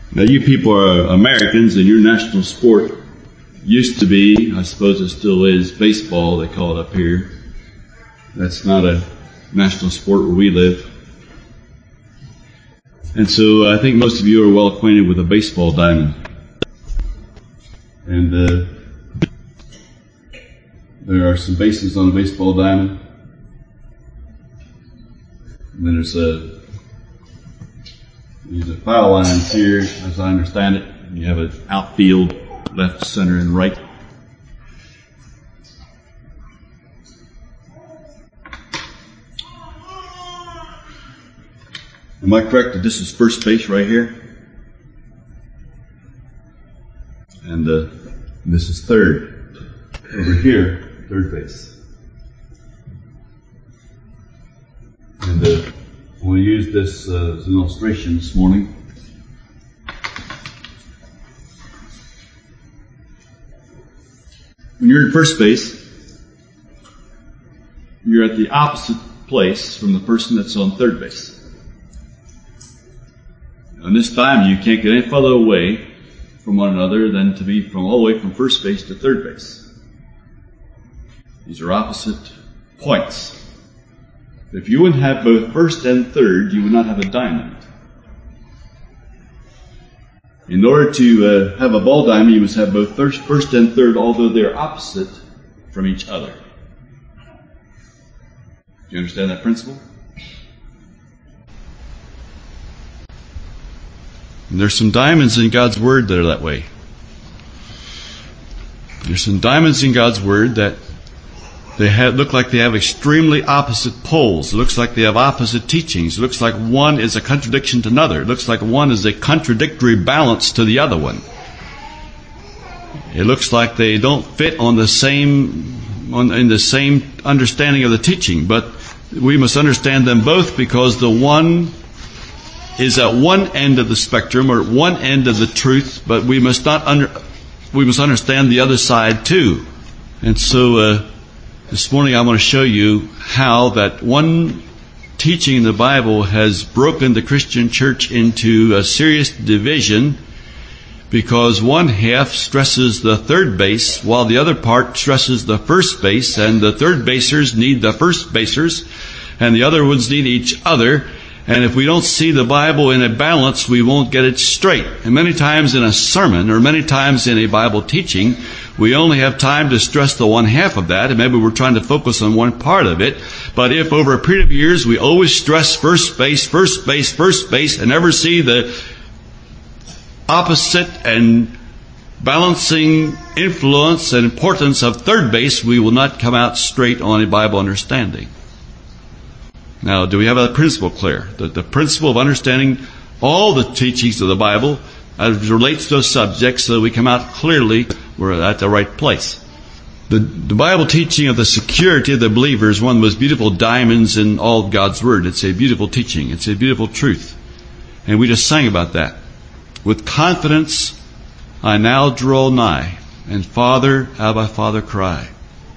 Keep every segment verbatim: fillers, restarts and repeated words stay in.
Now, you people are Americans, and your national sport used to be, I suppose it still is, baseball, they call it up here. That's not a national sport where we live. And so I think most of you are well acquainted with a baseball diamond. And uh, there are some bases on a baseball diamond. And then there's a These are foul lines here, as I understand it. You have an outfield, left, center, and right. Am I correct that this is first base right here? And uh, this is third. Over here, third base. And uh, we'll use this uh, as an illustration this morning. When you're in first base, you're at the opposite place from the person that's on third base. On this diamond, you can't get any further away from one another than to be from all the way from first base to third base. These are opposite points. If you wouldn't have both first and third, you would not have a diamond. In order to uh, have a ball diamond, you must have both first, first and third, although they're opposite from each other. Do you understand that principle? And there's some diamonds in God's Word that are that way. There's some diamonds in God's Word that They have, look like they have extremely opposite poles. It looks like they have opposite teachings. It looks like one is a contradiction to another. It looks like one is a contradictory balance to the other one. It looks like they don't fit on the same, on, in the same understanding of the teaching. But we must understand them both, because the one is at one end of the spectrum, or at one end of the truth. But we must not under, we must understand the other side too. And so. Uh, This morning I want to show you how that one teaching in the Bible has broken the Christian church into a serious division, because one half stresses the third base while the other part stresses the first base, and the third basers need the first basers and the other ones need each other. And if we don't see the Bible in a balance, we won't get it straight. And many times in a sermon, or many times in a Bible teaching, we only have time to stress the one half of that, and maybe we're trying to focus on one part of it. But if over a period of years we always stress first base, first base, first base, and never see the opposite and balancing influence and importance of third base, we will not come out straight on a Bible understanding. Now, do we have a principle clear? The, the principle of understanding all the teachings of the Bible as it relates to a subject, so that we come out clearly, we're at the right place. The, the Bible teaching of the security of the believer is one of the most beautiful diamonds in all of God's Word. It's a beautiful teaching. It's a beautiful truth. And we just sang about that. With confidence I now draw nigh, and Father, Abba, Father, cry.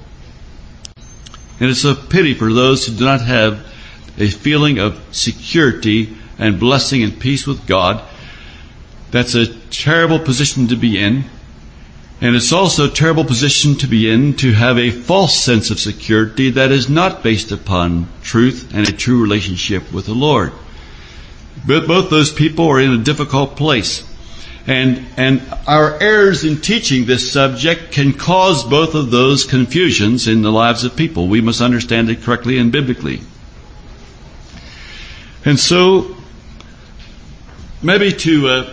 And it's a pity for those who do not have a feeling of security and blessing and peace with God. That's a terrible position to be in. And it's also a terrible position to be in to have a false sense of security that is not based upon truth and a true relationship with the Lord. But both those people are in a difficult place. And, and our errors in teaching this subject can cause both of those confusions in the lives of people. We must understand it correctly and biblically. And so, maybe to... Uh,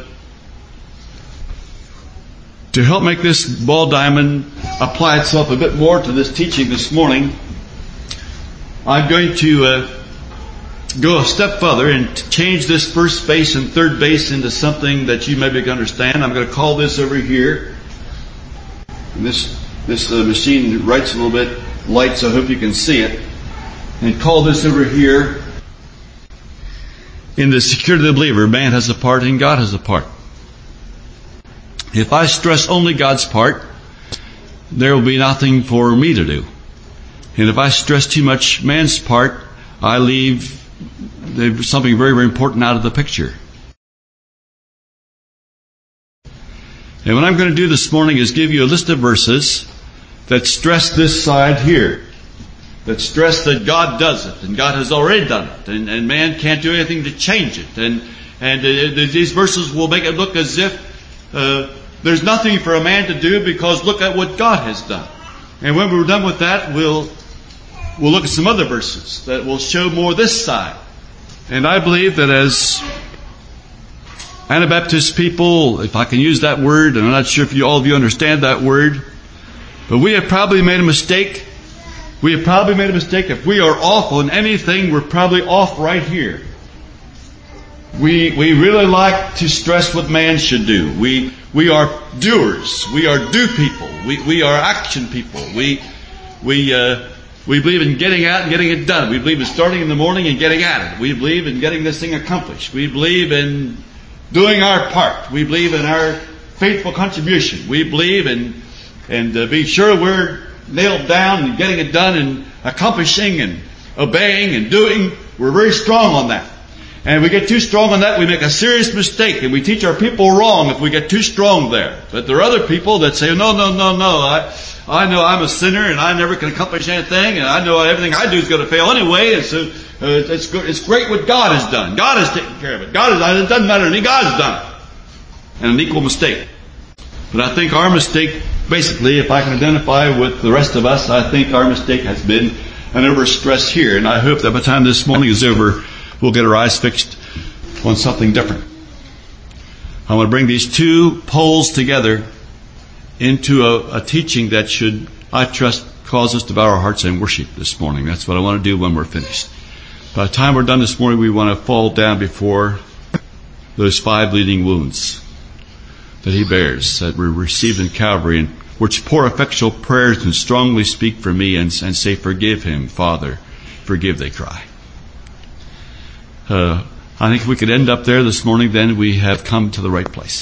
To help make this ball diamond apply itself a bit more to this teaching this morning, I'm going to uh, go a step further and change this first base and third base into something that you maybe can understand. I'm going to call this over here. And this this uh, machine writes a little bit light, so I hope you can see it. And call this over here. In the security of the believer, man has a part and God has a part. If I stress only God's part, there will be nothing for me to do. And if I stress too much man's part, I leave something very, very important out of the picture. And what I'm going to do this morning is give you a list of verses that stress this side here. That stress that God does it, and God has already done it, and, and man can't do anything to change it. And and uh, these verses will make it look as if uh, there's nothing for a man to do, because look at what God has done. And when we're done with that, we'll we'll look at some other verses that will show more this side. And I believe that as Anabaptist people, if I can use that word, and I'm not sure if you, all of you understand that word, but we have probably made a mistake. We have probably made a mistake. If we are off on anything, we're probably off right here. We we really like to stress what man should do. We we are doers. We are do people. We we are action people. We we uh, we believe in getting out and getting it done. We believe in starting in the morning and getting at it. We believe in getting this thing accomplished. We believe in doing our part. We believe in our faithful contribution. We believe in and uh, being sure we're nailed down and getting it done and accomplishing and obeying and doing. We're very strong on that. And if we get too strong on that, we make a serious mistake, and we teach our people wrong if we get too strong there. But there are other people that say, no, no, no, no, I I know I'm a sinner and I never can accomplish anything, and I know everything I do is going to fail anyway, and so uh, it's good, it's great what God has done. God has taken care of it. God has, it doesn't matter to me, God's done it. And an equal mistake. But I think our mistake, basically, if I can identify with the rest of us, I think our mistake has been an overstress here, and I hope that by the time this morning is over, we'll get our eyes fixed on something different. I want to bring these two poles together into a, a teaching that should, I trust, cause us to bow our hearts and worship this morning. That's what I want to do when we're finished. By the time we're done this morning, we want to fall down before those five bleeding wounds that He bears, that were received in Calvary, and which pour effectual prayers and strongly speak for me and, and say, forgive him, Father, forgive, they cry. Uh, I think if we could end up there this morning, then we have come to the right place.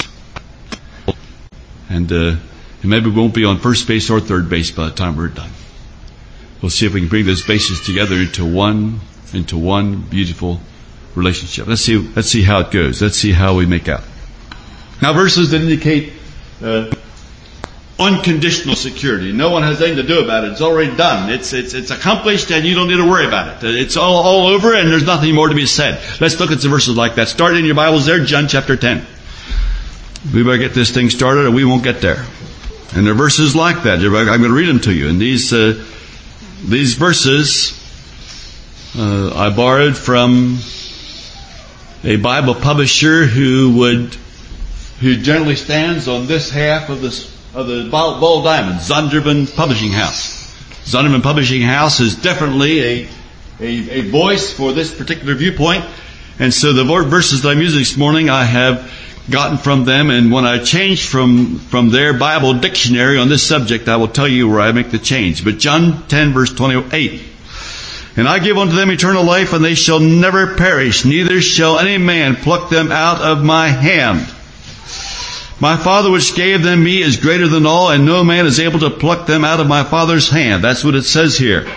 And, uh, and maybe we won't be on first base or third base by the time we're done. We'll see if we can bring those bases together into one, into one beautiful relationship. Let's see, let's see how it goes. Let's see how we make out. Now, verses that indicate uh, unconditional security. No one has anything to do about it. It's already done. It's it's it's accomplished, and you don't need to worry about it. It's all, all over, and there's nothing more to be said. Let's look at some verses like that. Start in your Bibles there, John chapter ten. We better get this thing started, or we won't get there. And there are verses like that. I'm going to read them to you. And these uh, these verses uh, I borrowed from a Bible publisher who would who generally stands on this half of this. Of the Ball Diamond, Zondervan Publishing House. Zondervan Publishing House is definitely a, a, a voice for this particular viewpoint. And so the verses that I'm using this morning, I have gotten from them. And when I change from, from their Bible dictionary on this subject, I will tell you where I make the change. But John ten verse twenty-eight. And I give unto them eternal life, and they shall never perish, neither shall any man pluck them out of my hand. My Father which gave them me is greater than all, and no man is able to pluck them out of my Father's hand. That's what it says here.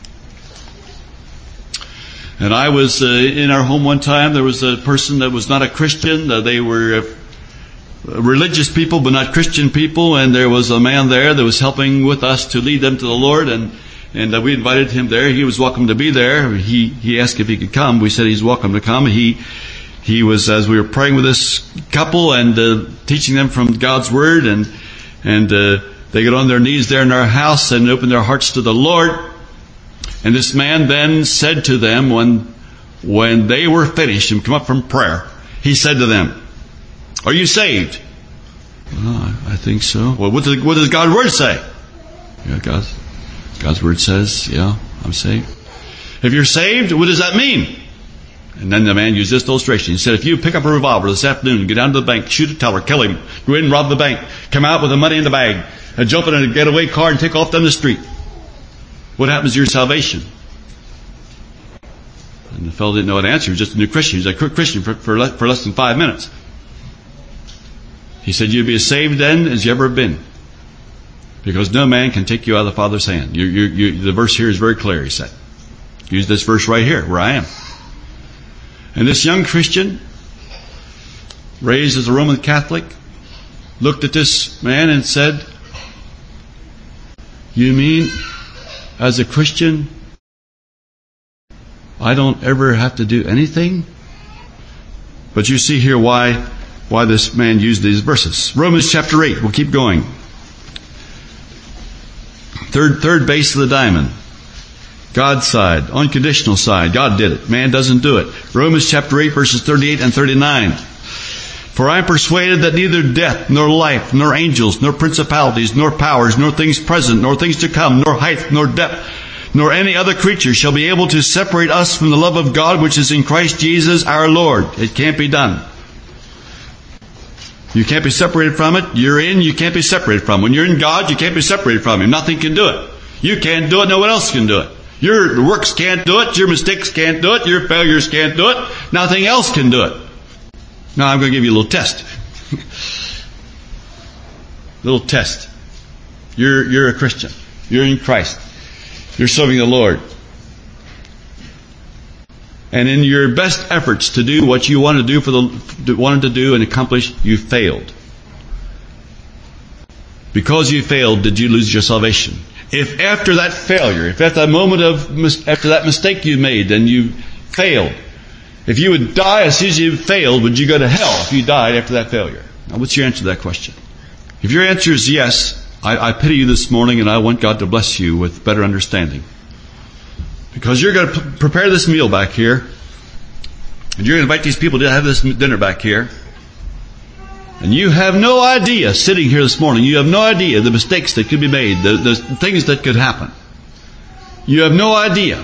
And I was uh, in our home one time. There was a person that was not a Christian. Uh, they were uh, religious people, but not Christian people. And there was a man there that was helping with us to lead them to the Lord. And and uh, we invited him there. He was welcome to be there. He he asked if he could come. We said he's welcome to come. He He was, as we were praying with this couple and uh, teaching them from God's Word, and and uh, they got on their knees there in our house and opened their hearts to the Lord. And this man then said to them, when when they were finished and come up from prayer, he said to them, "Are you saved?" "Oh, I think so." "Well, what does, what does God's Word say?" "Yeah, God's, God's Word says, yeah, I'm saved." "If you're saved, what does that mean?" And then the man used this illustration. He said, if you pick up a revolver this afternoon, go down to the bank, shoot a teller, kill him, go in and rob the bank, come out with the money in the bag, and jump in a getaway car and take off down the street, what happens to your salvation? And the fellow didn't know what to answer. He was just a new Christian. He was a Christian for, for, for less than five minutes. He said, you'll be as saved then as you ever have been, because no man can take you out of the Father's hand. You, you, you, the verse here is very clear, he said. Use this verse right here, where I am. And this young Christian, raised as a Roman Catholic, looked at this man and said, "You mean as a Christian, I don't ever have to do anything?" But you see here why, why this man used these verses. Romans chapter eight, we'll keep going. Third, third base of the diamond. God's side, unconditional side. God did it. Man doesn't do it. Romans chapter eight, verses thirty-eight and thirty-nine. "For I am persuaded that neither death, nor life, nor angels, nor principalities, nor powers, nor things present, nor things to come, nor height, nor depth, nor any other creature shall be able to separate us from the love of God which is in Christ Jesus our Lord." It can't be done. You can't be separated from it. You're in, you can't be separated from it. When you're in God, you can't be separated from Him. Nothing can do it. You can't do it, no one else can do it. Your works can't do it, your mistakes can't do it, your failures can't do it, nothing else can do it. Now I'm going to give you a little test. little test. You're, you're a Christian. You're in Christ. You're serving the Lord. And in your best efforts to do what you wanted to do for the wanted to do and accomplish, you failed. Because you failed, did you lose your salvation? If after that failure, if at that moment of after that mistake you made, and you failed, if you would die as soon as you failed, would you go to hell if you died after that failure? Now, what's your answer to that question? If your answer is yes, I, I pity you this morning, and I want God to bless you with better understanding. Because you're going to p- prepare this meal back here, and you're going to invite these people to have this dinner back here, and you have no idea, sitting here this morning, you have no idea the mistakes that could be made, the, the things that could happen. You have no idea.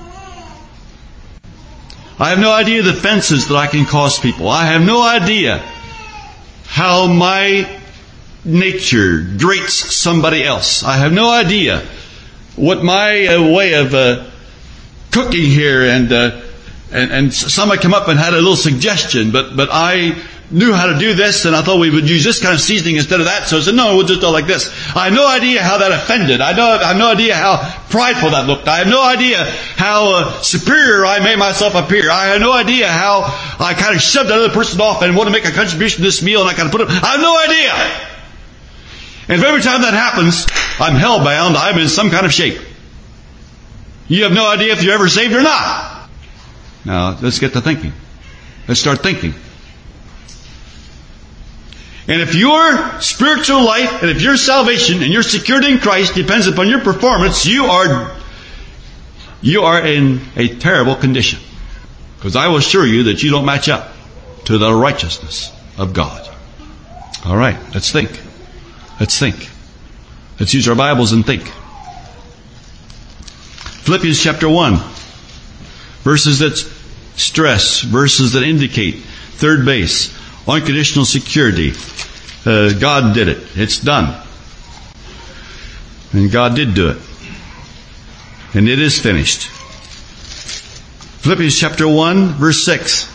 I have no idea the offenses that I can cause people. I have no idea how my nature grates somebody else. I have no idea what my uh, way of uh, cooking here, and, uh, and and somebody come up and had a little suggestion, but but I knew how to do this, and I thought we would use this kind of seasoning instead of that, so I said, no, we'll just do it like this. I have no idea how that offended. I, know, I have no idea how prideful that looked. I have no idea how uh, superior I made myself appear. I have no idea how I kind of shoved that other person off and want to make a contribution to this meal, and I kind of put it. I have no idea. And if every time that happens, I'm hell-bound, I'm in some kind of shape. You have no idea if you're ever saved or not. Now, let's get to thinking. Let's start thinking. And if your spiritual life, and if your salvation and your security in Christ depends upon your performance, you are, you are in a terrible condition. Because I will assure you that you don't match up to the righteousness of God. All right, let's think. Let's think. Let's use our Bibles and think. Philippians chapter one. Verses that stress, verses that indicate third base. Unconditional security. Uh, God did it. It's done. And God did do it. And it is finished. Philippians chapter one, verse six.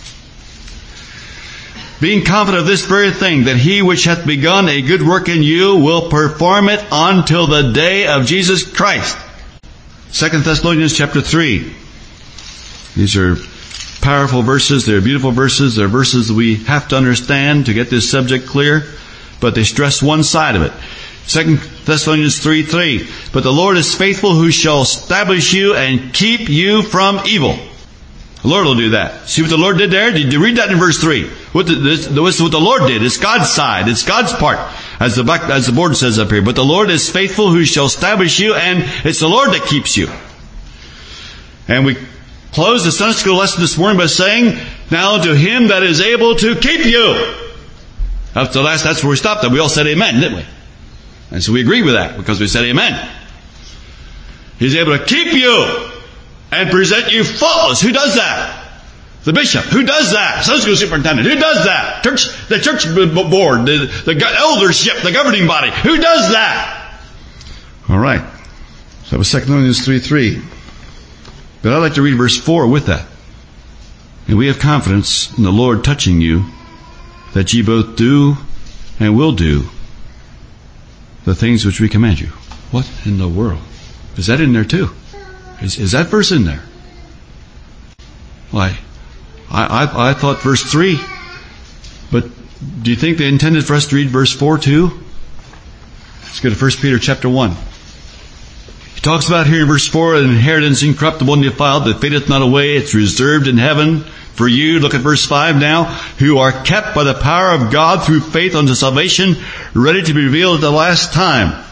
Being confident of this very thing, that he which hath begun a good work in you will perform it until the day of Jesus Christ. Second Thessalonians chapter three. These are powerful verses. They're beautiful verses. They're verses that we have to understand to get this subject clear. But they stress one side of it. Second Thessalonians three three. But the Lord is faithful, who shall establish you and keep you from evil. The Lord will do that. See what the Lord did there? Did you read that in verse three? What the, this, this is what the Lord did. It's God's side. It's God's part. As the, back, as the board says up here. But the Lord is faithful, who shall establish you, and it's the Lord that keeps you. And we close the Sunday school lesson this morning by saying, now to him that is able to keep you. Up to the last, that's where we stopped at. We all said amen, didn't we? And so we agree with that because we said amen. He's able to keep you and present you faultless. Who does that? The bishop. Who does that? Sunday school superintendent. Who does that? Church, the church board, the, the eldership, the governing body. Who does that? All right. So that was Second Thessalonians three three. But I'd like to read verse four with that. And we have confidence in the Lord touching you, that ye both do and will do the things which we command you. What in the world? Is that in there too? Is, is that verse in there? Why, I, I, I thought verse three, but Do you think they intended for us to read verse four too? Let's go to First Peter chapter one. He talks about here in verse four, an inheritance incorruptible and defiled that fadeth not away. It's reserved in heaven for you. Look at verse five now. Who are kept by the power of God through faith unto salvation, ready to be revealed at the last time.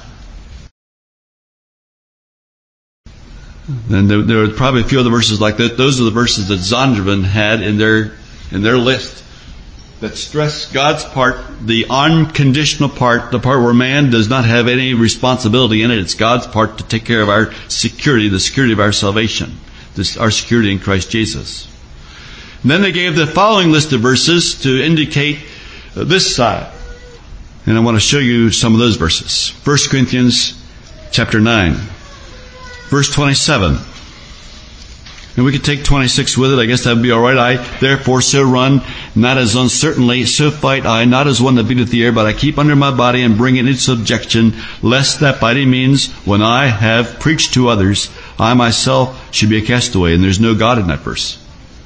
And there, there are probably a few other verses like that. Those are the verses that Zondervan had in their in their list that stress God's part, the unconditional part, the part where man does not have any responsibility in it. It's God's part to take care of our security, the security of our salvation, this, our security in Christ Jesus. And then they gave the following list of verses to indicate uh, this side. And I want to show you some of those verses. First Corinthians chapter nine, verse twenty-seven. And we could take twenty-six with it. I guess that would be all right. I therefore so run, not as uncertainly, so fight I, not as one that beateth the air, but I keep under my body and bring it into subjection, lest that by any means, when I have preached to others, I myself should be a castaway. And there's no God in that verse.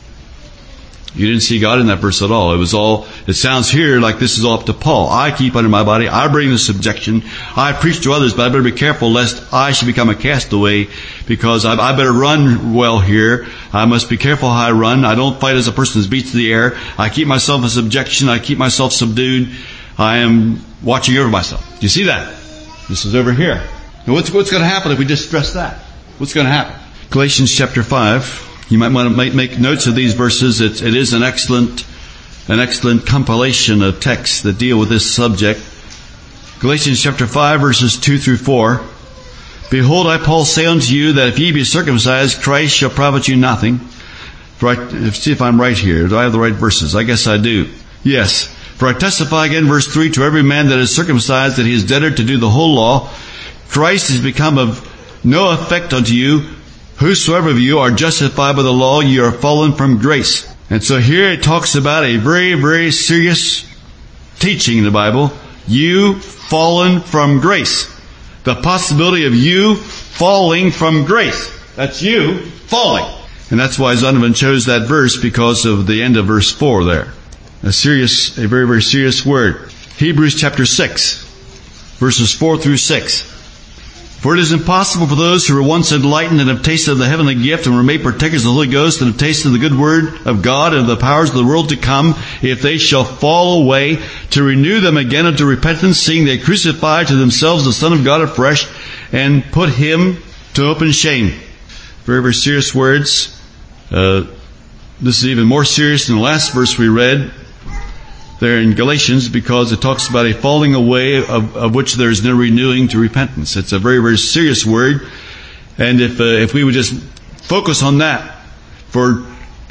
You didn't see God in that verse at all. It was all, it sounds here like this is all up to Paul. I keep under my body, I bring the subjection, I preach to others, but I better be careful lest I should become a castaway, because I, I better run well here. I must be careful how I run. I don't fight as a person that beats the air. I keep myself in subjection. I keep myself subdued. I am watching over myself. Do you see that? This is over here. Now what's, what's going to happen if we just stress that? What's going to happen? Galatians chapter five. You might want to make, make notes of these verses. It, it is an excellent, an excellent compilation of texts that deal with this subject. Galatians chapter five, verses two through four. Behold, I, Paul, say unto you that if ye be circumcised, Christ shall profit you nothing. For I, see if I'm right here. Do I have the right verses? I guess I do. Yes. For I testify again, verse three, to every man that is circumcised that he is debtor to do the whole law. Christ is become of no effect unto you. Whosoever of you are justified by the law, ye are fallen from grace. And so here it talks about a very, very serious teaching in the Bible. You fallen from grace. The possibility of you falling from grace. That's you falling. And that's why Zondervan chose that verse, because of the end of verse four there. A serious, a very, very serious word. Hebrews chapter six, verses four through six. For it is impossible for those who were once enlightened and have tasted of the heavenly gift and were made partakers of the Holy Ghost and have tasted of the good word of God and of the powers of the world to come, if they shall fall away, to renew them again unto repentance, seeing they crucify to themselves the Son of God afresh and put Him to open shame. Very, very serious words. Uh, this is even more serious than the last verse we read there in Galatians, because it talks about a falling away of, of which there is no renewing to repentance. It's a very, very serious word. And if uh, if we would just focus on that for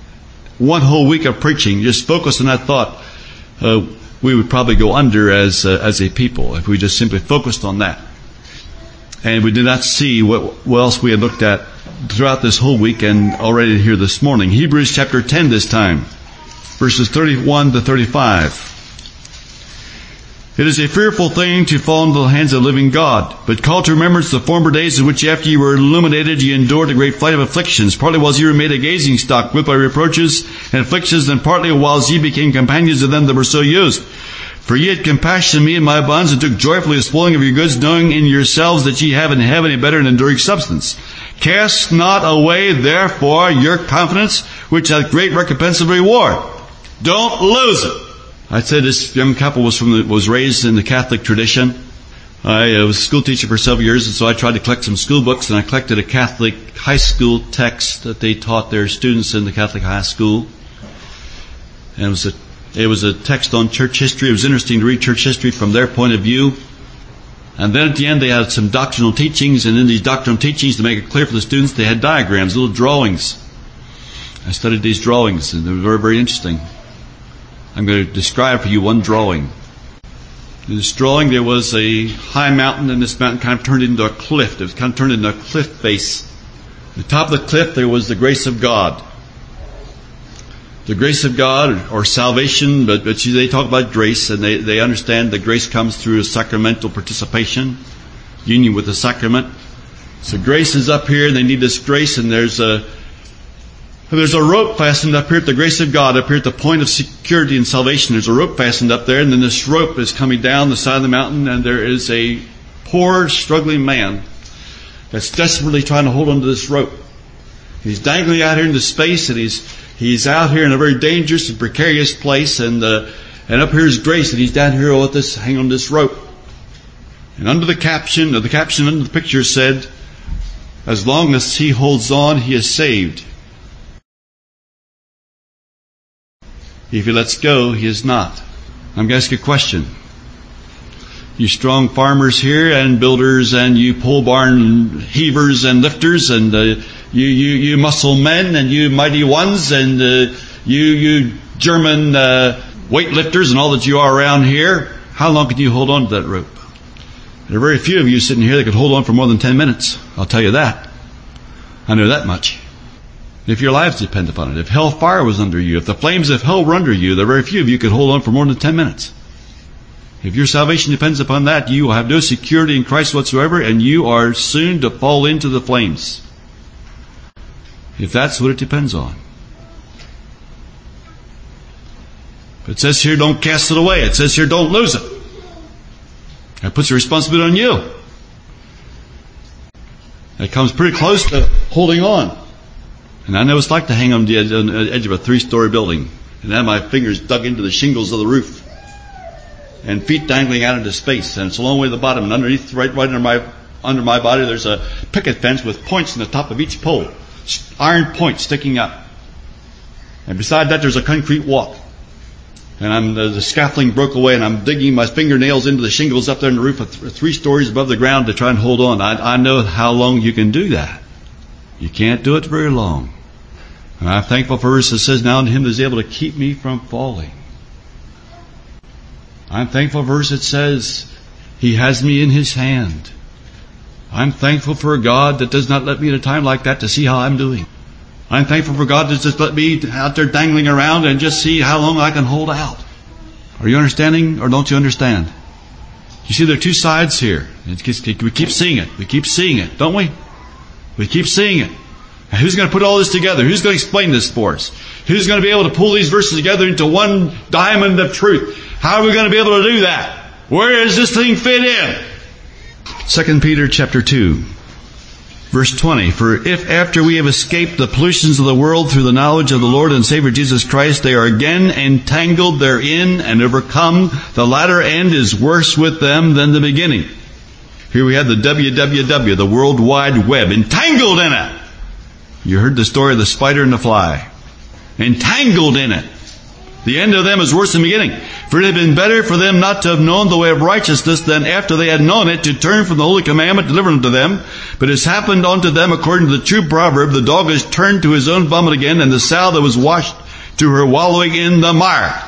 one whole week of preaching, just focus on that thought, uh, we would probably go under as uh, as a people if we just simply focused on that. And we did not see what, what else we had looked at throughout this whole week and already here this morning. Hebrews chapter ten this time. Verses thirty-one to thirty-five. It is a fearful thing to fall into the hands of the living God. But call to remembrance the former days in which after ye were illuminated, ye endured a great flight of afflictions. Partly whiles ye were made a gazing stock, with by reproaches and afflictions, and partly whiles ye became companions of them that were so used. For ye had compassion on me in my bonds, and took joyfully the spoiling of your goods, knowing in yourselves that ye have in heaven a better and enduring substance. Cast not away, therefore, your confidence, which hath great recompense of reward. Don't lose it. I'd say this young couple was from the, was raised in the Catholic tradition. I uh, was a school teacher for several years, and so I tried to collect some school books, and I collected a Catholic high school text that they taught their students in the Catholic high school. And it was a it was a text on church history. It was interesting to read church history from their point of view. And then at the end they had some doctrinal teachings, and in these doctrinal teachings, to make it clear for the students, they had diagrams, little drawings. I studied these drawings, and they were very, very interesting. I'm going to describe for you one drawing. In this drawing, there was a high mountain, and this mountain kind of turned into a cliff. It was kind of turned into a cliff face. At the top of the cliff, there was the grace of God. The grace of God, or salvation, but, but they talk about grace, and they, they understand that grace comes through a sacramental participation, union with the sacrament. So grace is up here, and they need this grace, and there's a There's a rope fastened up here at the grace of God, up here at the point of security and salvation. There's a rope fastened up there, and then this rope is coming down the side of the mountain, and there is a poor, struggling man that's desperately trying to hold onto this rope. He's dangling out here into space, and he's he's out here in a very dangerous and precarious place, and uh, and up here is grace, and he's down here with this, hanging on this rope. And under the caption, or the caption under the picture said, "As long as he holds on, he is saved. If he lets go, he is not." I'm going to ask you a question. You strong farmers here and builders and you pole barn heavers and lifters and uh, you, you, you muscle men and you mighty ones and uh, you, you German uh, weightlifters and all that you are around here, how long can you hold on to that rope? There are very few of you sitting here that could hold on for more than ten minutes. I'll tell you that. I know that much. If your lives depend upon it, if hellfire was under you, if the flames of hell were under you, there are very few of you could hold on for more than ten minutes. If your salvation depends upon that, you will have no security in Christ whatsoever, and you are soon to fall into the flames. If that's what it depends on. It says here, don't cast it away. It says here, don't lose it. That puts the responsibility on you. It comes pretty close to holding on. And I know what it's like to hang on the edge, on the edge of a three-story building and have my fingers dug into the shingles of the roof and feet dangling out into space. And it's a long way to the bottom. And underneath, right, right under my under my body, there's a picket fence with points in the top of each pole, iron points sticking up. And beside that, there's a concrete walk. And I'm the, the scaffolding broke away, and I'm digging my fingernails into the shingles up there in the roof, th- three stories above the ground, to try and hold on. I, I know how long you can do that. You can't do it very long. And I'm thankful for verse that says, "Now unto him that is able to keep me from falling." I'm thankful for verse that says, "He has me in his hand." I'm thankful for a God that does not let me at a time like that to see how I'm doing. I'm thankful for God that just let me out there dangling around and just see how long I can hold out. Are you understanding, or don't you understand? You see, there are two sides here. We keep seeing it. We keep seeing it, don't we? We keep seeing it. Now, who's going to put all this together? Who's going to explain this for us? Who's going to be able to pull these verses together into one diamond of truth? How are we going to be able to do that? Where does this thing fit in? Second Peter chapter two, verse twenty. "For if after we have escaped the pollutions of the world through the knowledge of the Lord and Savior Jesus Christ, they are again entangled therein and overcome, the latter end is worse with them than the beginning." Here we have the W W W, the World Wide Web, entangled in it. You heard the story of the spider and the fly. Entangled in it. The end of them is worse than the beginning. "For it had been better for them not to have known the way of righteousness than after they had known it to turn from the holy commandment delivered unto them. But it has happened unto them according to the true proverb, the dog is turned to his own vomit again, and the sow that was washed to her wallowing in the mire."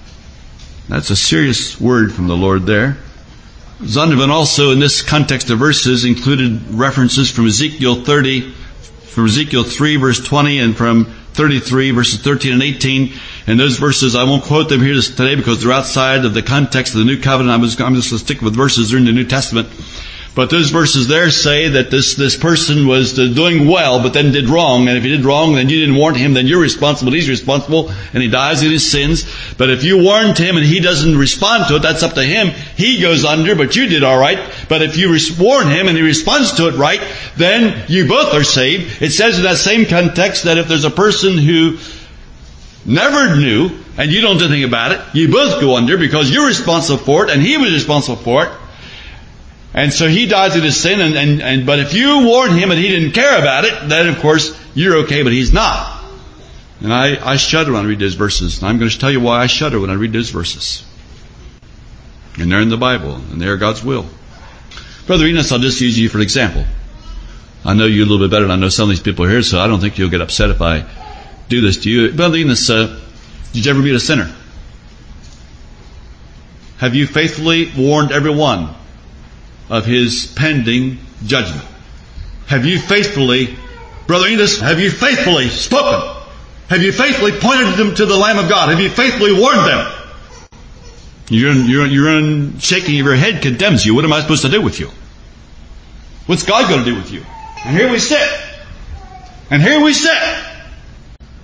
That's a serious word from the Lord there. Zondervan also, in this context of verses, included references from Ezekiel thirty, from Ezekiel three, verse twenty, and from thirty-three, verses thirteen and eighteen. And those verses, I won't quote them here today because they're outside of the context of the New Covenant. I'm just, I'm just going to stick with verses that are in the New Testament. But those verses there say that this, this person was doing well, but then did wrong. And if he did wrong, then you didn't warn him, then you're responsible. He's responsible, and he dies in his sins. But if you warned him and he doesn't respond to it, that's up to him. He goes under, but you did all right. But if you warn him and he responds to it right, then you both are saved. It says in that same context that if there's a person who never knew, and you don't do anything about it, you both go under because you're responsible for it, and he was responsible for it. And so he dies in his sin, and, and, and but if you warn him and he didn't care about it, then of course you're okay, but he's not. And I, I shudder when I read those verses. And I'm going to tell you why I shudder when I read those verses. And they're in the Bible, and they're God's will. Brother Enos, I'll just use you for an example. I know you a little bit better than I know some of these people here, so I don't think you'll get upset if I do this to you. Brother Enos, uh, did you ever meet a sinner? Have you faithfully warned everyone of his pending judgment? Have you faithfully, Brother Enos, have you faithfully spoken? Have you faithfully pointed them to the Lamb of God? Have you faithfully warned them? Your, your, your own shaking of your head condemns you. What am I supposed to do with you? What's God going to do with you? And here we sit. And here we sit.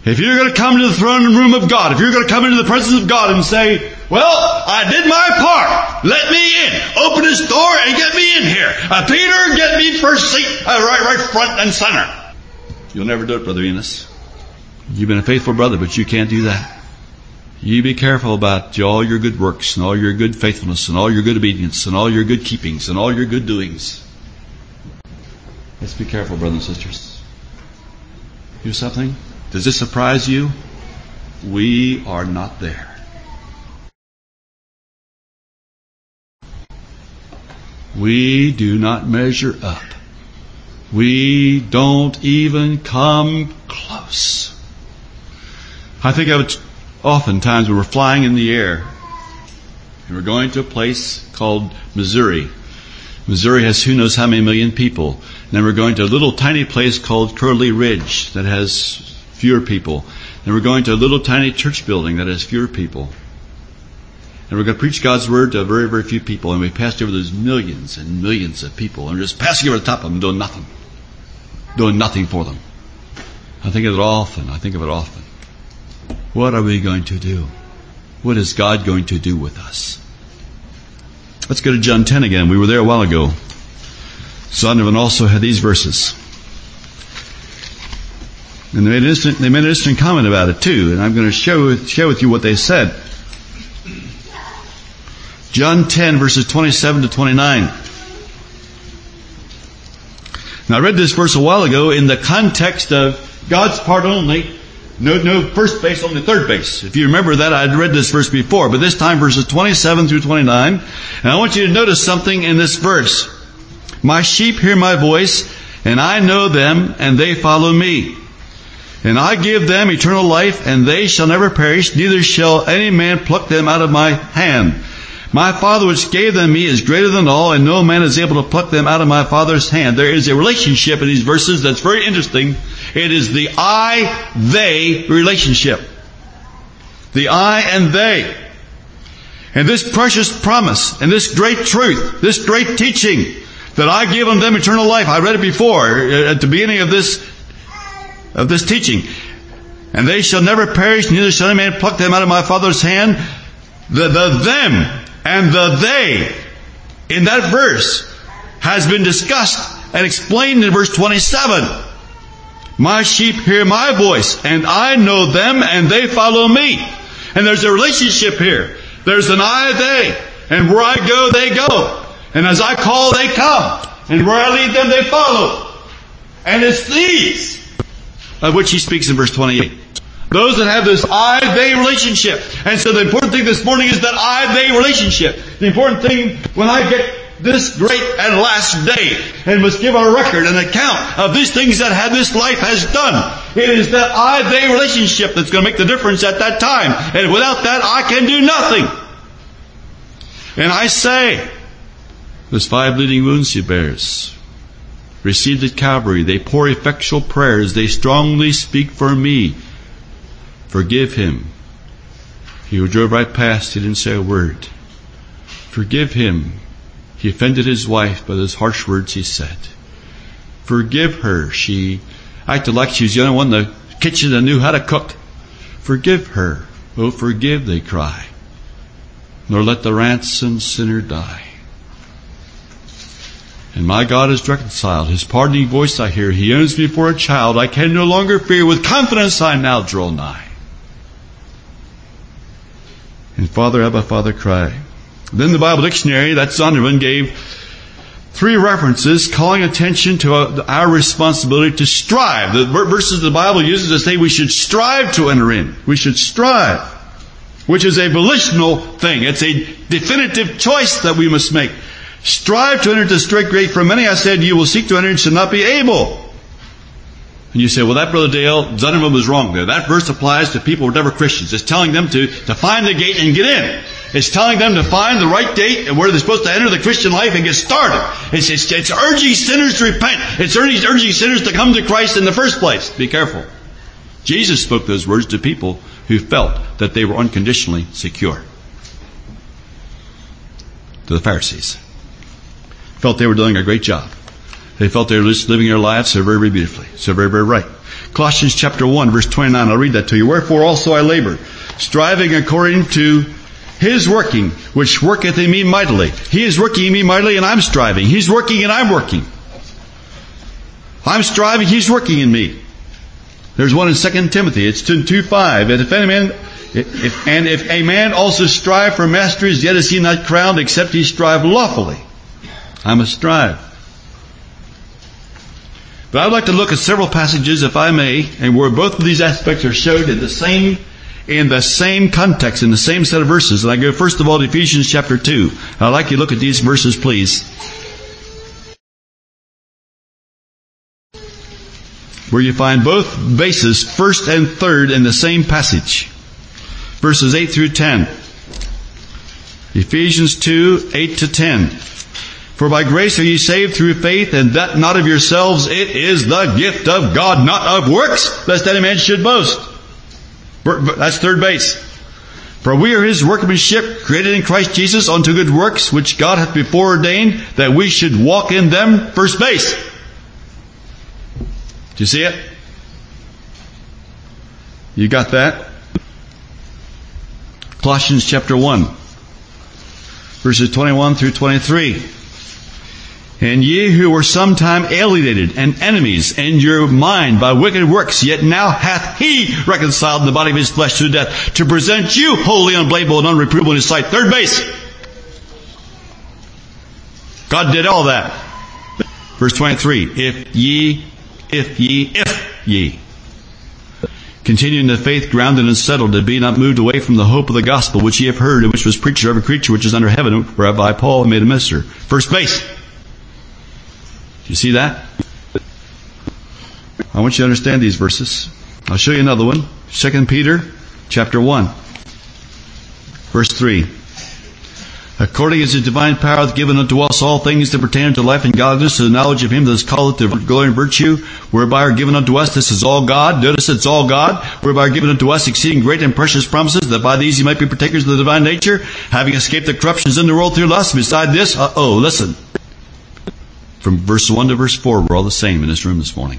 If you're going to come to the throne room of God, if you're going to come into the presence of God and say, well, I did my part. Let me in. Open this door and get me in here. Uh, Peter, get me first seat, uh, right, right front and center. You'll never do it, Brother Enos. You've been a faithful brother, but you can't do that. You be careful about all your good works and all your good faithfulness and all your good obedience and all your good keepings and all your good doings. Let's be careful, brothers and sisters. Here's something. Does this surprise you? We are not there. We do not measure up. We don't even come close. I think of it oftentimes when we're flying in the air and we're going to a place called Missouri. Missouri has who knows how many million people. And then we're going to a little tiny place called Curly Ridge that has fewer people. And we're going to a little tiny church building that has fewer people. And we're going to preach God's Word to very, very few people. And we passed over those millions and millions of people. And we're just passing over the top of them, doing nothing. Doing nothing for them. I think of it often. I think of it often. What are we going to do? What is God going to do with us? Let's go to John ten again. We were there a while ago. Zondervan also had these verses. And they made an interesting, they made an interesting comment about it too. And I'm going to show, share with you what they said. John ten, verses twenty-seven to twenty-nine. Now I read this verse a while ago in the context of God's part only. No, no first base, only third base. If you remember that, I'd read this verse before. But this time verses twenty-seven through twenty-nine. And I want you to notice something in this verse. My sheep hear my voice, and I know them, and they follow me. And I give them eternal life, and they shall never perish, neither shall any man pluck them out of my hand. My Father which gave them me is greater than all, and no man is able to pluck them out of my Father's hand. There is a relationship in these verses that's very interesting. It is the I-they relationship. The I and they. And this precious promise, and this great truth, this great teaching, that I give unto them eternal life. I read it before, at the beginning of this, of this teaching. And they shall never perish, neither shall any man pluck them out of my Father's hand. The, the them and the they in that verse has been discussed and explained in verse twenty-seven. My sheep hear my voice, and I know them, and they follow me. And there's a relationship here. There's an I, they. And where I go, they go. And as I call, they come. And where I lead them, they follow. And it's these of which he speaks in verse twenty-eight. Those that have this I-they relationship. And so the important thing this morning is that I-they relationship. The important thing when I get this great and last day and must give a record, an account of these things that have this life has done. It is that I-they relationship that's going to make the difference at that time. And without that, I can do nothing. And I say, those five bleeding wounds he bears, received at Calvary, they pour effectual prayers, they strongly speak for me. Forgive him. He drove right past, he didn't say a word. Forgive him. He offended his wife by those harsh words he said. Forgive her. She acted like she was the only one in the kitchen that knew how to cook. Forgive her. Oh, forgive, they cry. Nor let the ransomed sinner die. And my God is reconciled. His pardoning voice I hear. He owns me for a child. I can no longer fear. With confidence I now draw nigh. And Father, Abba, Father, cry. Then the Bible Dictionary, that Zondervan, gave three references calling attention to our responsibility to strive. The verses the Bible uses to say we should strive to enter in. We should strive, which is a volitional thing. It's a definitive choice that we must make. Strive to enter into the straight gate. For many I said, you will seek to enter and shall not be able. And you say, well, that, Brother Dale, Zondervan was wrong there. That verse applies to people who are never Christians. It's telling them to, to find the gate and get in. It's telling them to find the right gate and where they're supposed to enter the Christian life and get started. It's, it's, it's urging sinners to repent. It's urging, urging sinners to come to Christ in the first place. Be careful. Jesus spoke those words to people who felt that they were unconditionally secure. To the Pharisees. Felt they were doing a great job. They felt they were just living their lives so very, very beautifully. So very, very right. Colossians chapter one, verse twenty-nine. I'll read that to you. Wherefore also I labor, striving according to His working, which worketh in me mightily. He is working in me mightily, and I'm striving. He's working and I'm working. I'm striving, He's working in me. There's one in Second Timothy. It's two five. And if any man, if, and if a man also strive for masteries, yet is he not crowned, except he strive lawfully. I must strive. But I'd like to look at several passages, if I may, and where both of these aspects are showed in the same, in the same context, in the same set of verses. And I go first of all to Ephesians chapter two. I'd like you to look at these verses, please. Where you find both bases, first and third, in the same passage. Verses eight through ten. Ephesians two, eight to ten. For by grace are ye saved through faith, and that not of yourselves, it is the gift of God, not of works, lest any man should boast. That's third base. For we are His workmanship, created in Christ Jesus unto good works, which God hath before ordained, that we should walk in them. First base. Do you see it? You got that? Colossians chapter one, verses twenty-one through twenty-three. And ye who were sometime alienated and enemies in your mind by wicked works, yet now hath He reconciled in the body of His flesh through death, to present you holy, unblameable, and unreprovable in His sight. Third base. God did all that. Verse twenty-three. If ye, if ye, if ye continue in the faith, grounded and settled, and be not moved away from the hope of the gospel, which ye have heard, and which was preached to every creature which is under heaven, whereby Paul made a minister. First base. Do you see that? I want you to understand these verses. I'll show you another one. Second Peter chapter one, verse three. According as His divine power hath given unto us all things that pertain unto life and godliness, to the knowledge of Him that is called to glory and virtue, whereby are given unto us, this is all God, notice it's all God, whereby are given unto us exceeding great and precious promises, that by these ye might be partakers of the divine nature, having escaped the corruptions in the world through lust. Beside this, uh oh, listen. From verse one to verse four, we're all the same in this room this morning.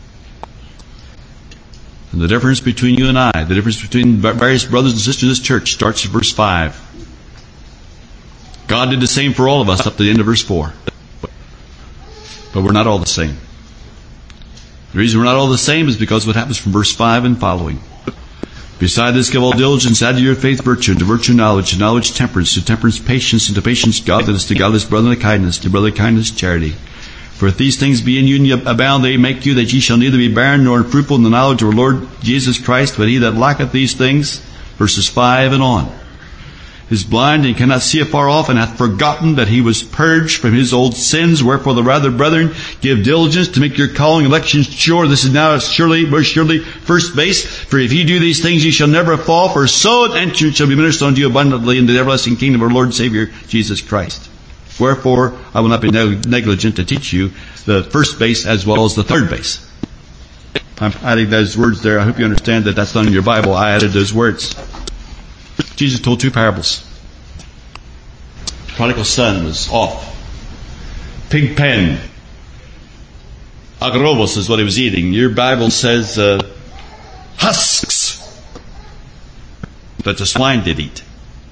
And the difference between you and I, the difference between various brothers and sisters in this church, starts at verse five. God did the same for all of us up to the end of verse four. But we're not all the same. The reason we're not all the same is because of what happens from verse five and following. Beside this give all diligence, add to your faith virtue, and to virtue knowledge, to knowledge temperance, to temperance patience, and to patience godliness, to godliness brotherly kindness, to brotherly kindness charity. For if these things be in you and ye abound, they make you that ye shall neither be barren nor unfruitful in the knowledge of our Lord Jesus Christ. But he that lacketh these things, verses five and on, is blind and cannot see afar off, and hath forgotten that he was purged from his old sins. Wherefore the rather, brethren, give diligence to make your calling election sure. This is now surely, most surely, first base. For if ye do these things, ye shall never fall. For so an entrance shall be ministered unto you abundantly into the everlasting kingdom of our Lord and Savior Jesus Christ. Wherefore I will not be negligent to teach you the first base as well as the third base. I'm adding those words there. I hope you understand that that's not in your Bible. I added those words. Jesus told two parables. The prodigal son was off. Pig pen. Agarobos is what he was eating. Your Bible says uh, husks that the swine did eat.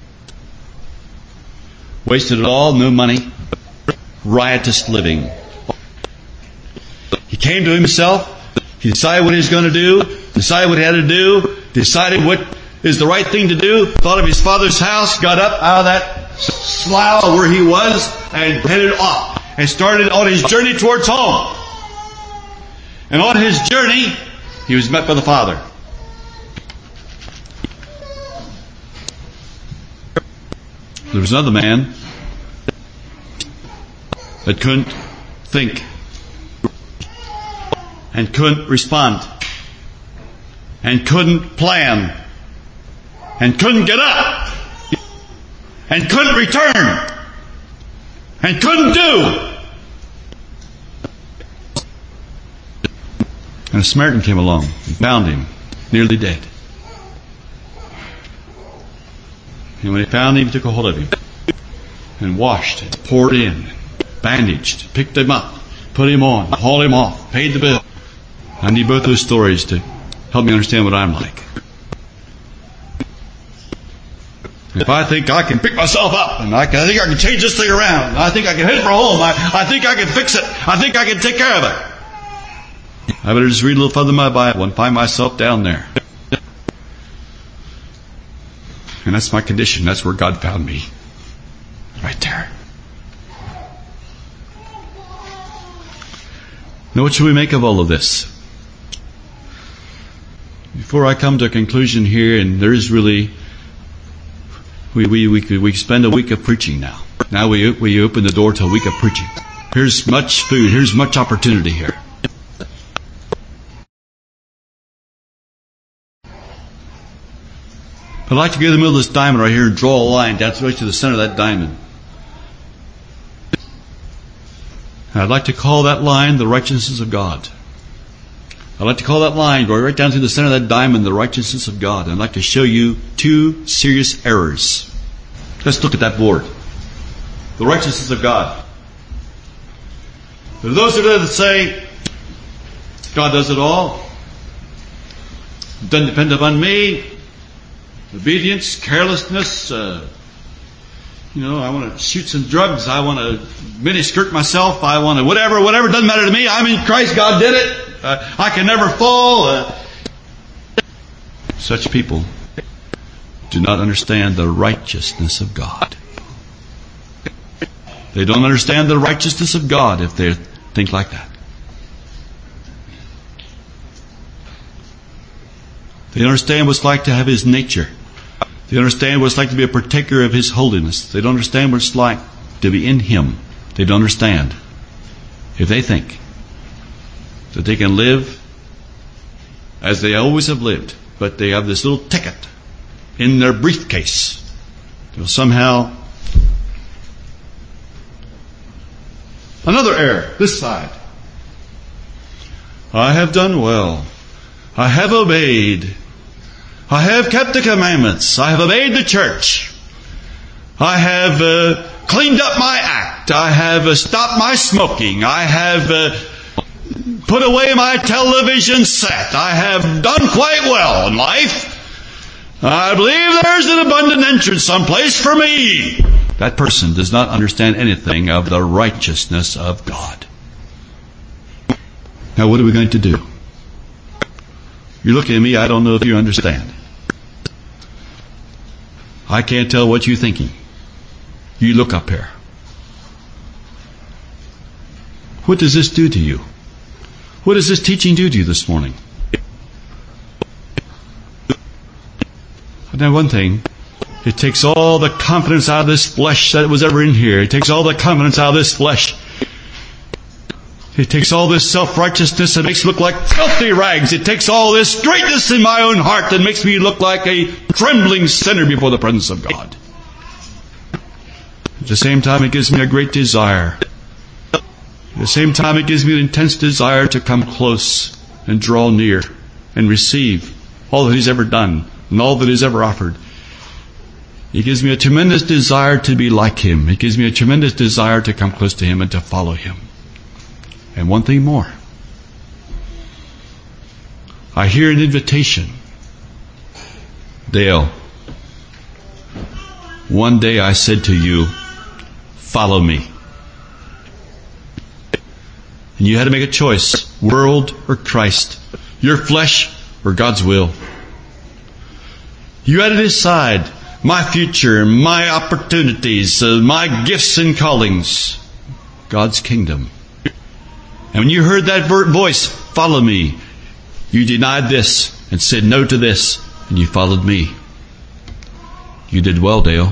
Wasted it all, no money, riotous living. He came to himself. He decided what he was going to do, decided what he had to do, decided what is the right thing to do, thought of his father's house, got up out of that slough where he was, and headed off, and started on his journey towards home. And on his journey, he was met by the Father. There was another man that couldn't think and couldn't respond and couldn't plan and couldn't get up and couldn't return and couldn't do. And a Samaritan came along and found him nearly dead. And when he found him, he took a hold of him and washed and poured in, bandaged, picked him up, put him on, hauled him off, paid the bill. I need both those stories to help me understand what I'm like. If I think I can pick myself up, and I, can, I think I can change this thing around, I think I can head for home, I, I think I can fix it, I think I can take care of it, I better just read a little further in my Bible and find myself down there. And that's my condition. That's where God found me. Right there. Now what should we make of all of this? Before I come to a conclusion here, and there is really, we we we could, we spend a week of preaching now. Now we we open the door to a week of preaching. Here's much food. Here's much opportunity here. I'd like to go to the middle of this diamond right here and draw a line down right to the center of that diamond. And I'd like to call that line the righteousness of God. I'd like to call that line, going right down to the center of that diamond, the righteousness of God. And I'd like to show you two serious errors. Let's look at that board. The righteousness of God. There are those that say, God does it all. It doesn't depend upon me. Obedience, carelessness, uh, you know, I want to shoot some drugs, I want to miniskirt myself, I want to whatever, whatever, doesn't matter to me. I'm in Christ, God did it. Uh, I can never fall. Uh, such people do not understand the righteousness of God. They don't understand the righteousness of God if they think like that. They don't understand what it's like to have His nature. They don't understand what it's like to be a partaker of His holiness. They don't understand what it's like to be in Him. They don't understand. If they think that they can live as they always have lived, but they have this little ticket in their briefcase, they'll somehow... Another error, this side. I have done well. I have obeyed. I have kept the commandments. I have obeyed the church. I have uh, cleaned up my act. I have uh, stopped my smoking. I have uh, put away my television set. I have done quite well in life. I believe there's an abundant entrance someplace for me. That person does not understand anything of the righteousness of God. Now what are we going to do? You're looking at me, I don't know if you understand. I can't tell what you're thinking. You look up here. What does this do to you? What does this teaching do to you this morning? Now one thing, it takes all the confidence out of this flesh that was ever in here. It takes all the confidence out of this flesh. It takes all this self-righteousness that makes me look like filthy rags. It takes all this straightness in my own heart that makes me look like a trembling sinner before the presence of God. At the same time, it gives me a great desire. At the same time, it gives me an intense desire to come close and draw near and receive all that He's ever done and all that He's ever offered. It gives me a tremendous desire to be like Him. It gives me a tremendous desire to come close to Him and to follow Him. And one thing more. I hear an invitation. Dale, one day I said to you, follow me. And you had to make a choice, world or Christ, your flesh or God's will. You had to decide my future, my opportunities, uh, my gifts and callings, God's kingdom. And when you heard that voice, follow me, you denied this and said no to this, and you followed me. You did well, Dale.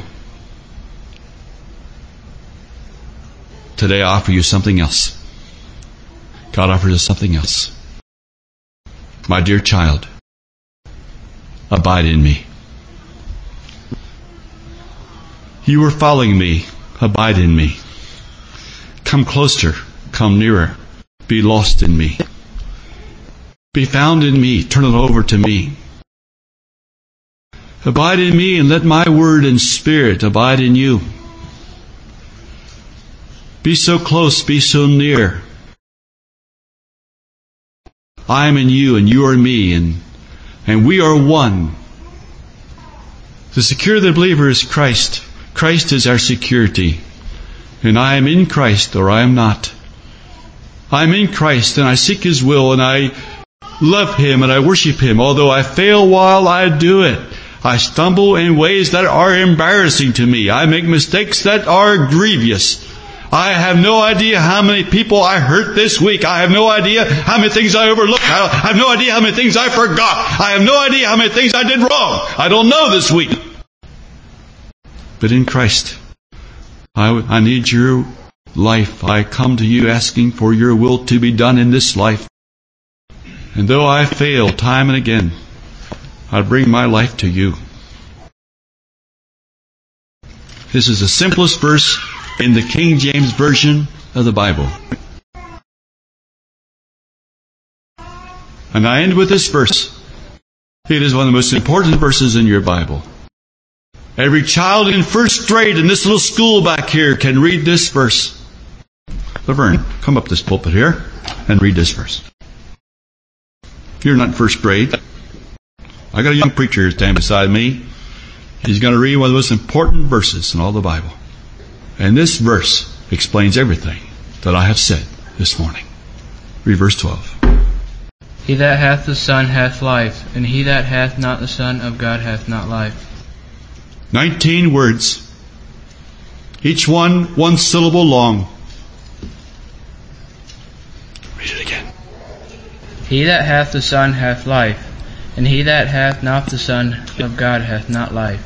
Today I offer you something else. God offers us something else. My dear child, abide in me. You were following me. Abide in me. Come closer. Come nearer. Be lost in me. Be found in me. Turn it over to me. Abide in me and let my word and spirit abide in you. Be so close. Be so near. I am in you and you are in me, and, and we are one. To secure the believer is Christ. Christ is our security. And I am in Christ or I am not. I am in Christ and I seek His will and I love Him and I worship Him. Although I fail while I do it. I stumble in ways that are embarrassing to me. I make mistakes that are grievous. I have no idea how many people I hurt this week. I have no idea how many things I overlooked. I have no idea how many things I forgot. I have no idea how many things I did wrong. I don't know this week. But in Christ, I, I need your life. I come to you asking for your will to be done in this life. And though I fail time and again, I bring my life to you. This is the simplest verse in the King James Version of the Bible. And I end with this verse. It is one of the most important verses in your Bible. Every child in first grade in this little school back here can read this verse. Laverne, come up this pulpit here and read this verse. You're not in first grade. I got a young preacher standing beside me. He's going to read one of the most important verses in all the Bible. And this verse explains everything that I have said this morning. Read verse twelve. He that hath the Son hath life, and he that hath not the Son of God hath not life. Nineteen words. Each one one syllable long. Read it again. He that hath the Son hath life, and he that hath not the Son of God hath not life.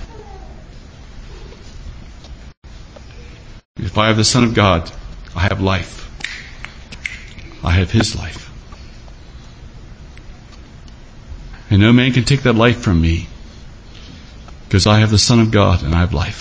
If I have the Son of God, I have life. I have His life. And no man can take that life from me, because I have the Son of God and I have life.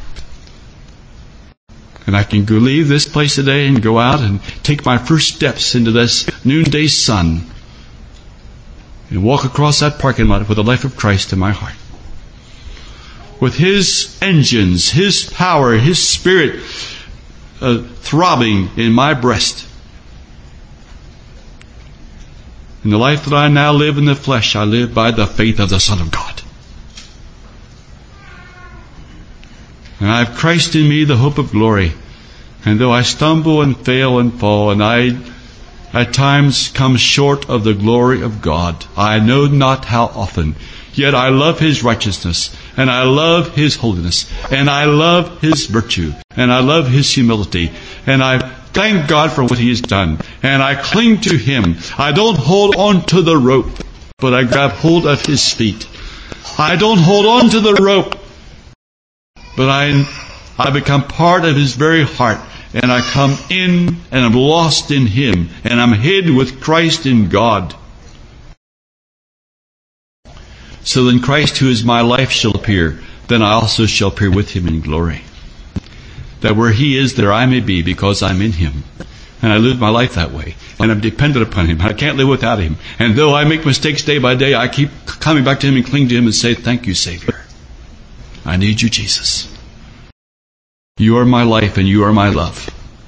And I can go leave this place today and go out and take my first steps into this noonday sun and walk across that parking lot with the life of Christ in my heart. With His engines, His power, His Spirit uh, throbbing in my breast. In the life that I now live in the flesh, I live by the faith of the Son of God. And I have Christ in me, the hope of glory. And though I stumble and fail and fall, and I at times come short of the glory of God, I know not how often, yet I love His righteousness, and I love His holiness, and I love His virtue, and I love His humility, and I thank God for what He has done, and I cling to Him. I don't hold on to the rope, but I grab hold of His feet. I don't hold on to the rope, but I, I become part of His very heart, and I come in and I'm lost in Him, and I'm hid with Christ in God. So then Christ, who is my life, shall appear. Then I also shall appear with Him in glory. That where He is, there I may be, because I'm in Him. And I live my life that way. And I'm dependent upon Him. I can't live without Him. And though I make mistakes day by day, I keep coming back to Him and cling to Him and say, thank you, Savior. I need you, Jesus. You are my life and you are my love.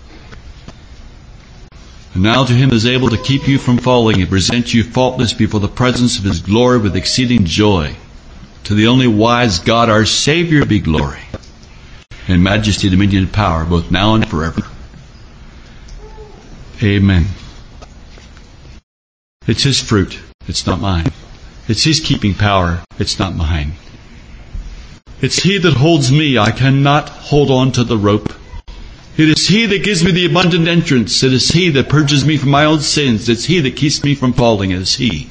And now to Him is able to keep you from falling and present you faultless before the presence of His glory with exceeding joy. To the only wise God, our Savior, be glory and majesty, dominion, and power, both now and forever. Amen. It's His fruit. It's not mine. It's His keeping power. It's not mine. It's He that holds me. I cannot hold on to the rope. It is He that gives me the abundant entrance. It is He that purges me from my own sins. It's He that keeps me from falling. It is He.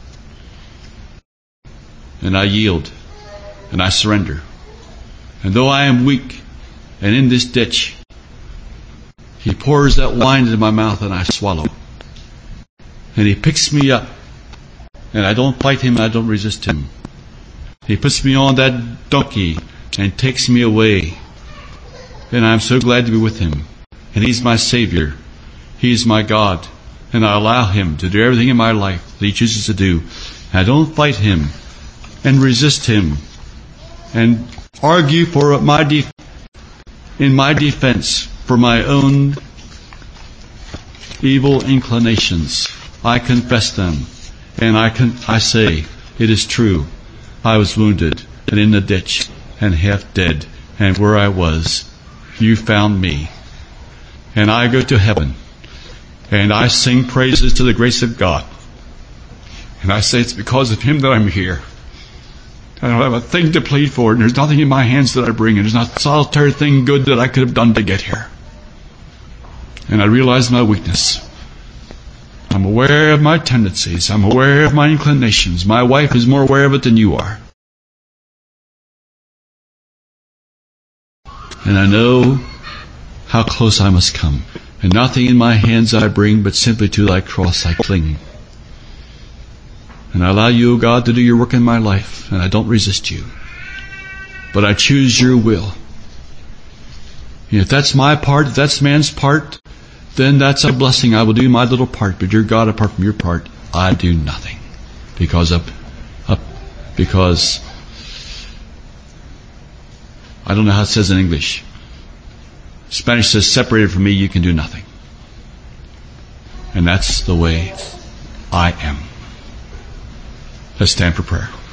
And I yield. And I surrender. And though I am weak and in this ditch, He pours that wine into my mouth and I swallow. And He picks me up. And I don't fight Him, I don't resist Him. He puts me on that donkey and takes me away. And I'm so glad to be with Him. And He's my Savior. He's my God. And I allow Him to do everything in my life that He chooses to do. And I don't fight Him and resist Him and argue for my def- in my defense for my own evil inclinations. I confess them. And I can, I say, it is true. I was wounded and in the ditch and half dead. And where I was, you found me. And I go to heaven. And I sing praises to the grace of God. And I say it's because of Him that I'm here. I don't have a thing to plead for, and there's nothing in my hands that I bring, and there's not a solitary thing good that I could have done to get here. And I realize my weakness. I'm aware of my tendencies. I'm aware of my inclinations. My wife is more aware of it than you are. And I know how close I must come. And nothing in my hands I bring, but simply to Thy cross I cling. And I allow You, O God, to do Your work in my life, and I don't resist You. But I choose Your will. And if that's my part, if that's man's part, then that's a blessing. I will do my little part, but Your God, apart from Your part, I do nothing. Because of, up, because, I don't know how it says in English. Spanish says, separated from me, you can do nothing. And that's the way I am. Let's stand for prayer.